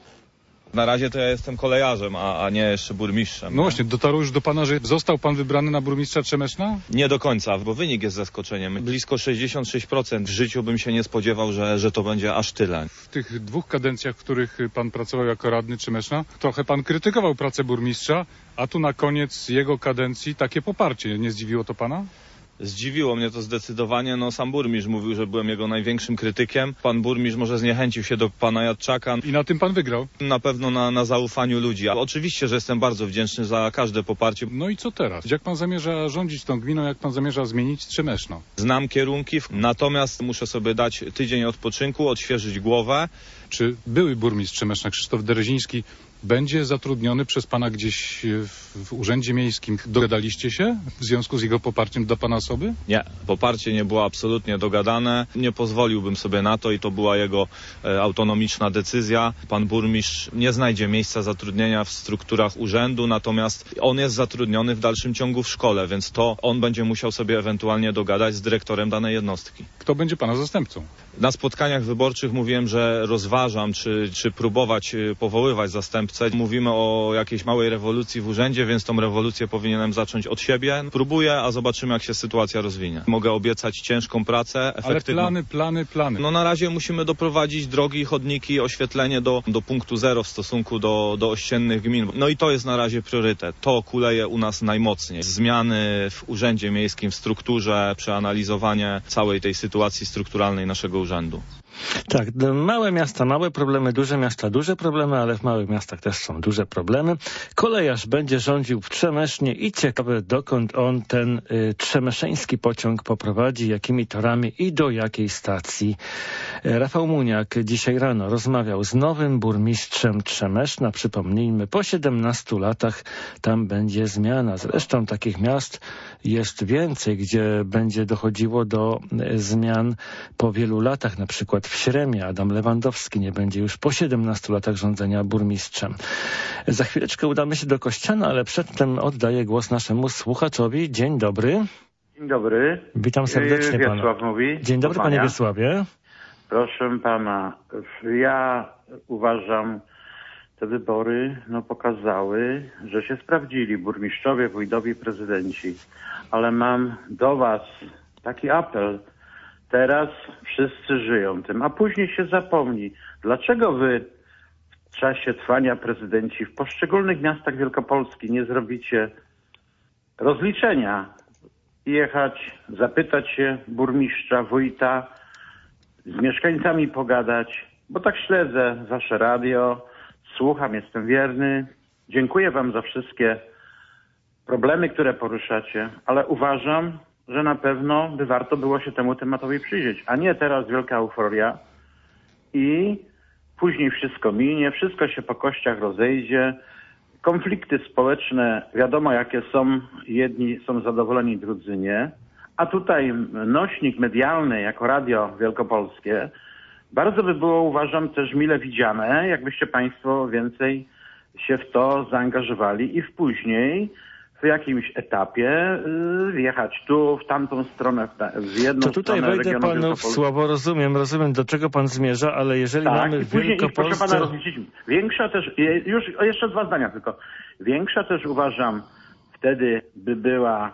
Na razie to ja jestem kolejarzem, a, a nie jeszcze burmistrzem. No właśnie, dotarło już do pana, że został pan wybrany na burmistrza Trzemeszna? Nie do końca, bo wynik jest zaskoczeniem. Blisko sześćdziesiąt sześć procent. W życiu bym się nie spodziewał, że, że to będzie aż tyle. W tych dwóch kadencjach, w których pan pracował jako radny Trzemeszna, trochę pan krytykował pracę burmistrza, a tu na koniec jego kadencji takie poparcie. Nie zdziwiło to pana? Zdziwiło mnie to zdecydowanie. No, sam burmistrz mówił, że byłem jego największym krytykiem. Pan burmistrz może zniechęcił się do pana Jadczaka. I na tym pan wygrał? Na pewno na, na zaufaniu ludzi. A oczywiście, że jestem bardzo wdzięczny za każde poparcie. No i co teraz? Jak pan zamierza rządzić tą gminą? Jak pan zamierza zmienić Trzemeszno? Znam kierunki, natomiast muszę sobie dać tydzień odpoczynku, odświeżyć głowę. Czy były burmistrz Trzemeszna Krzysztof Dereziński będzie zatrudniony przez pana gdzieś w, w urzędzie miejskim? Dogadaliście się w związku z jego poparciem dla pana osoby? Nie, poparcie nie było absolutnie dogadane. Nie pozwoliłbym sobie na to i to była jego e, autonomiczna decyzja. Pan burmistrz nie znajdzie miejsca zatrudnienia w strukturach urzędu, natomiast on jest zatrudniony w dalszym ciągu w szkole, więc to on będzie musiał sobie ewentualnie dogadać z dyrektorem danej jednostki. Kto będzie pana zastępcą? Na spotkaniach wyborczych mówiłem, że rozważam, czy, czy próbować powoływać zastępcę. Mówimy o jakiejś małej rewolucji w urzędzie, więc tą rewolucję powinienem zacząć od siebie. Próbuję, a zobaczymy, jak się sytuacja rozwinie. Mogę obiecać ciężką pracę, efektywną. Ale plany, plany, plany. No na razie musimy doprowadzić drogi, chodniki, oświetlenie do, do punktu zero w stosunku do, do ościennych gmin. No i to jest na razie priorytet. To kuleje u nas najmocniej. Zmiany w urzędzie miejskim, w strukturze, przeanalizowanie całej tej sytuacji strukturalnej naszego urzędu. Tak, małe miasta, małe problemy, duże miasta, duże problemy, ale w małych miastach też są duże problemy. Kolejarz będzie rządził w Trzemesznie i ciekawe, dokąd on ten y, trzemeszeński pociąg poprowadzi, jakimi torami i do jakiej stacji. Rafał Muniak dzisiaj rano rozmawiał z nowym burmistrzem Trzemeszna. Przypomnijmy, po siedemnastu latach tam będzie zmiana. Zresztą takich miast jest więcej, gdzie będzie dochodziło do y, zmian po wielu latach, na przykład w Śremie Adam Lewandowski nie będzie już po siedemnastu latach rządzenia burmistrzem. Za chwileczkę udamy się do Kościana, ale przedtem oddaję głos naszemu słuchaczowi. Dzień dobry. Dzień dobry. Witam serdecznie pana. Wiesław mówi. Dzień dobry, panie Wiesławie. Proszę pana, ja uważam, te wybory no, pokazały, że się sprawdzili burmistrzowie, wójtowie, prezydenci. Ale mam do was taki apel. Teraz wszyscy żyją tym, a później się zapomni. Dlaczego wy w czasie trwania prezydenci w poszczególnych miastach Wielkopolski nie zrobicie rozliczenia? Jechać, zapytać się burmistrza, wójta, z mieszkańcami pogadać, bo tak śledzę wasze radio, słucham, jestem wierny. Dziękuję wam za wszystkie problemy, które poruszacie, ale uważam, że na pewno by warto było się temu tematowi przyjrzeć, a nie teraz wielka euforia i później wszystko minie, wszystko się po kościach rozejdzie, konflikty społeczne wiadomo jakie są, jedni są zadowoleni, drudzy nie, a tutaj nośnik medialny jako Radio Wielkopolskie bardzo by było, uważam, też mile widziane, jakbyście państwo więcej się w to zaangażowali i w później w jakimś etapie y, wjechać tu, w tamtą stronę, w, ta, w jedną to tutaj stronę wejdę panu w słowo, rozumiem, rozumiem do czego pan zmierza, ale jeżeli tak, mamy i w później, Wielkopolsce... proszę pana rozliczyć, większa też, już jeszcze dwa zdania tylko, większa też uważam wtedy by była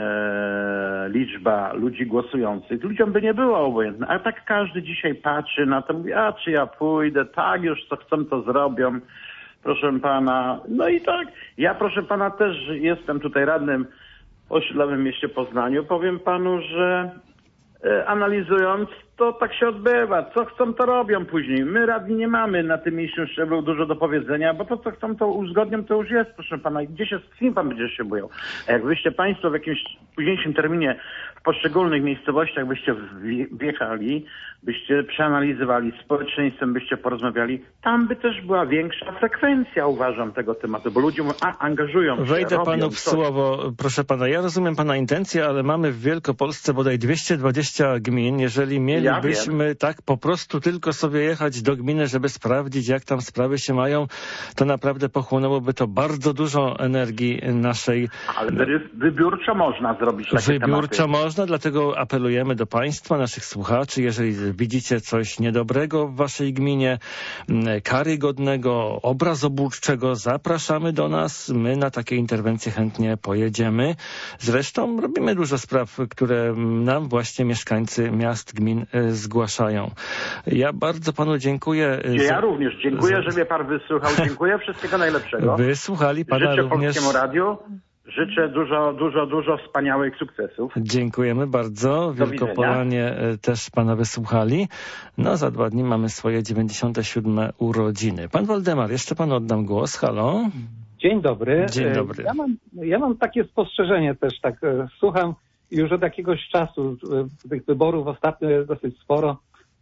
e, liczba ludzi głosujących. Ludziom by nie było obojętne, a tak każdy dzisiaj patrzy na to, mówi, a czy ja pójdę, tak już co chcą to zrobią. Proszę pana, no i tak, ja proszę pana też jestem tutaj radnym w osiedlowym mieście Poznaniu. Powiem panu, że e, analizując, to tak się odbywa. Co chcą, to robią później. My radni nie mamy na tym miejscu szczeblu dużo do powiedzenia, bo to co chcą, to uzgodnią, to już jest, proszę pana. Gdzie się, z kim pan będzie się bujał? A jak byście państwo w jakimś późniejszym terminie w poszczególnych miejscowościach byście wjechali, byście przeanalizowali, z społeczeństwem byście porozmawiali, tam by też była większa frekwencja, uważam, tego tematu, bo ludzie a, angażują się. Wejdę robią panu w coś. słowo, proszę pana. Ja rozumiem pana intencję, ale mamy w Wielkopolsce bodaj dwieście dwadzieścia gmin. Jeżeli mielibyśmy ja tak po prostu tylko sobie jechać do gminy, żeby sprawdzić, jak tam sprawy się mają, to naprawdę pochłonęłoby to bardzo dużo energii naszej. Ale wybiórczo można zrobić takie Wybiórczo tematy. można, dlatego apelujemy do państwa, naszych słuchaczy, jeżeli widzicie coś niedobrego w waszej gminie, karygodnego, obrazoburczego, zapraszamy do nas. My na takie interwencje chętnie pojedziemy. Zresztą robimy dużo spraw, które nam właśnie mieszkańcy miast, gmin zgłaszają. Ja bardzo panu dziękuję. Ja za... również dziękuję, że mnie pan wysłuchał. Dziękuję, wszystkiego najlepszego. Wysłuchali pana Życzę również... Polskiemu Radiu. Życzę dużo, dużo, dużo wspaniałych sukcesów. Dziękujemy bardzo. Wielkopolanie też pana wysłuchali. No, za dwa dni mamy swoje dziewięćdziesiąte siódme urodziny. Pan Waldemar, jeszcze panu oddam głos. Halo. Dzień dobry. Dzień dobry. Ja mam, ja mam takie spostrzeżenie też, tak słucham już od jakiegoś czasu, tych wyborów ostatnio jest dosyć sporo,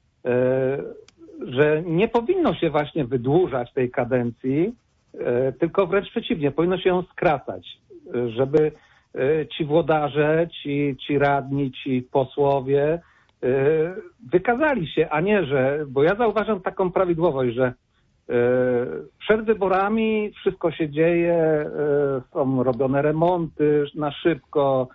że nie powinno się właśnie wydłużać tej kadencji, tylko wręcz przeciwnie, powinno się ją skracać, żeby ci włodarze, ci, ci radni, ci posłowie wykazali się, a nie, że, bo ja zauważam taką prawidłowość, że przed wyborami wszystko się dzieje, są robione remonty na szybko,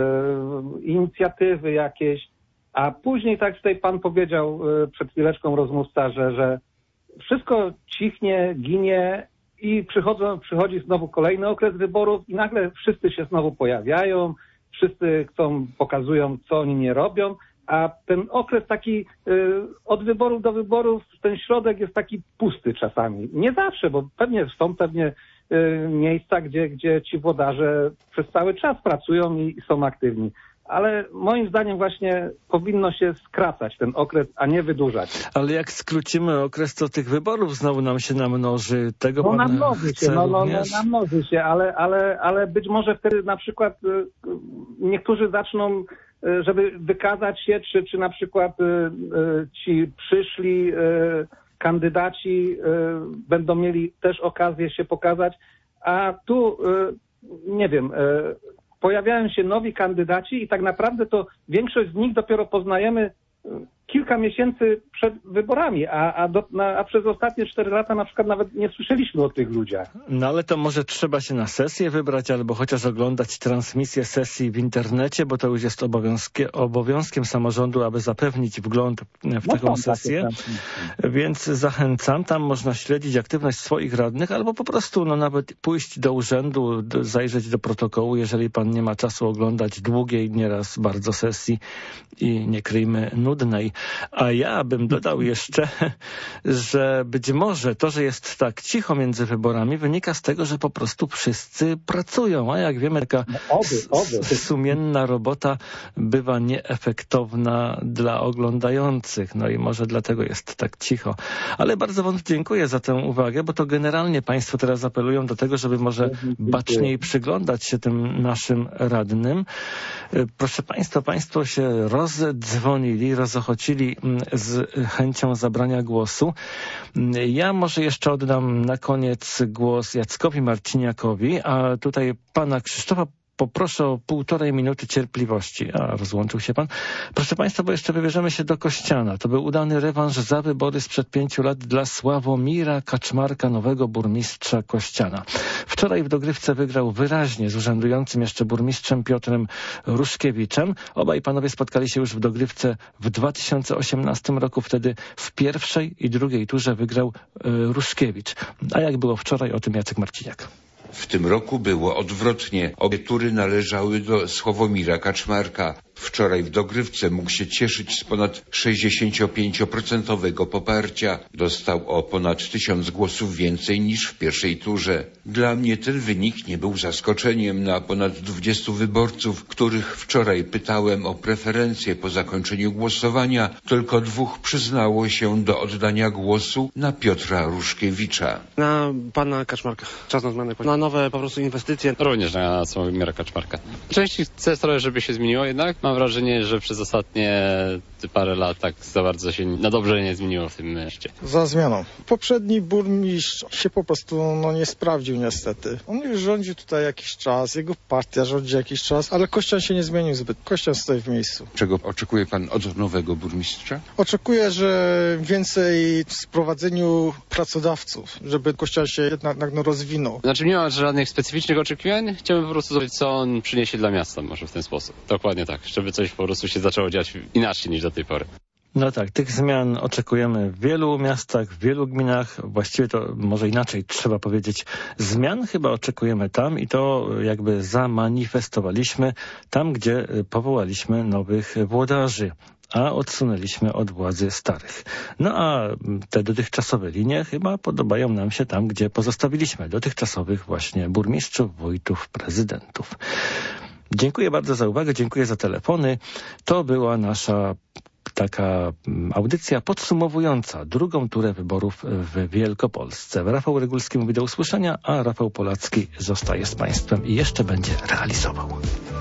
inicjatywy jakieś, a później, tak jak tutaj pan powiedział przed chwileczką rozmówca, że, że wszystko cichnie, ginie i przychodzą, przychodzi znowu kolejny okres wyborów i nagle wszyscy się znowu pojawiają, wszyscy chcą, pokazują, co oni nie robią, a ten okres taki y, od wyborów do wyborów, ten środek jest taki pusty czasami. Nie zawsze, bo pewnie są pewnie y, miejsca, gdzie, gdzie ci włodarze przez cały czas pracują i, i są aktywni. Ale moim zdaniem właśnie powinno się skracać ten okres, a nie wydłużać. Ale jak skrócimy okres, to tych wyborów znowu nam się namnoży. Tego no pan namnoży się, no, no, no namnoży się, ale, ale, ale być może wtedy na przykład y, niektórzy zaczną, y, żeby wykazać się, czy, czy na przykład y, y, ci przyszli y, kandydaci y, będą mieli też okazję się pokazać, a tu y, nie wiem, y, pojawiają się nowi kandydaci i tak naprawdę to większość z nich dopiero poznajemy kilka miesięcy przed wyborami, a, a, do, na, a przez ostatnie cztery lata na przykład nawet nie słyszeliśmy o tych ludziach. No ale to może trzeba się na sesję wybrać albo chociaż oglądać transmisję sesji w internecie, bo to już jest obowiązkiem samorządu, aby zapewnić wgląd w no taką sesję. Więc zachęcam, tam można śledzić aktywność swoich radnych albo po prostu no nawet pójść do urzędu, do, zajrzeć do protokołu, jeżeli pan nie ma czasu oglądać długiej nieraz bardzo sesji i nie kryjmy nudnej. A ja bym dodał jeszcze, że być może to, że jest tak cicho między wyborami, wynika z tego, że po prostu wszyscy pracują. A jak wiemy, taka no oby, oby. sumienna robota bywa nieefektowna dla oglądających. No i może dlatego jest tak cicho. Ale bardzo wam dziękuję za tę uwagę, bo to generalnie państwo teraz apelują do tego, żeby może baczniej przyglądać się tym naszym radnym. Proszę państwa, państwo się rozdzwonili, rozochocili z chęcią zabrania głosu. Ja może jeszcze oddam na koniec głos Jackowi Marciniakowi, a tutaj pana Krzysztofa poproszę o półtorej minuty cierpliwości. A, rozłączył się pan. Proszę państwa, bo jeszcze wybierzemy się do Kościana. To był udany rewanż za wybory sprzed pięciu lat dla Sławomira Kaczmarka, nowego burmistrza Kościana. W Wczoraj w dogrywce wygrał wyraźnie z urzędującym jeszcze burmistrzem Piotrem Ruszkiewiczem. Obaj panowie spotkali się już w dogrywce w dwa tysiące osiemnastym roku. Wtedy w pierwszej i drugiej turze wygrał y, Ruszkiewicz. A jak było wczoraj, o tym Jacek Marciniak. W tym roku było odwrotnie. Obie tury należały do Sławomira Kaczmarka. Wczoraj w dogrywce mógł się cieszyć z ponad sześćdziesiąt pięć procent poparcia. Dostał o ponad tysiąc głosów więcej niż w pierwszej turze. Dla mnie ten wynik nie był zaskoczeniem. Na ponad dwudziestu wyborców, których wczoraj pytałem o preferencje po zakończeniu głosowania, tylko dwóch przyznało się do oddania głosu na Piotra Ruszkiewicza. Na pana Kaczmarka. Czas na zmianę. Na nowe po prostu inwestycje. Również na Sławomira Kaczmarka. Częściej chcę trochę, żeby się zmieniło jednak. Mam wrażenie, że przez ostatnie parę lat tak za bardzo się na dobrze nie zmieniło w tym mieście. Za zmianą. Poprzedni burmistrz się po prostu no, nie sprawdził niestety. On już rządzi tutaj jakiś czas, jego partia rządzi jakiś czas, ale Kościan się nie zmienił zbyt. Kościan stoi w miejscu. Czego oczekuje pan od nowego burmistrza? Oczekuję, że więcej w sprowadzeniu pracodawców, żeby Kościan się jednak no, rozwinął. Znaczy nie ma żadnych specyficznych oczekiwań. Chciałbym po prostu zobaczyć, co on przyniesie dla miasta, może w ten sposób. Dokładnie tak, żeby coś po prostu się zaczęło dziać inaczej niż do tej pory. No tak, tych zmian oczekujemy w wielu miastach, w wielu gminach. Właściwie to może inaczej trzeba powiedzieć. Zmian chyba oczekujemy tam i to jakby zamanifestowaliśmy tam, gdzie powołaliśmy nowych włodarzy, a odsunęliśmy od władzy starych. No a te dotychczasowe linie chyba podobają nam się tam, gdzie pozostawiliśmy dotychczasowych właśnie burmistrzów, wójtów, prezydentów. Dziękuję bardzo za uwagę, dziękuję za telefony. To była nasza taka audycja podsumowująca drugą turę wyborów w Wielkopolsce. Rafał Regulski mówi do usłyszenia, a Rafał Polacki zostaje z Państwem i jeszcze będzie realizował.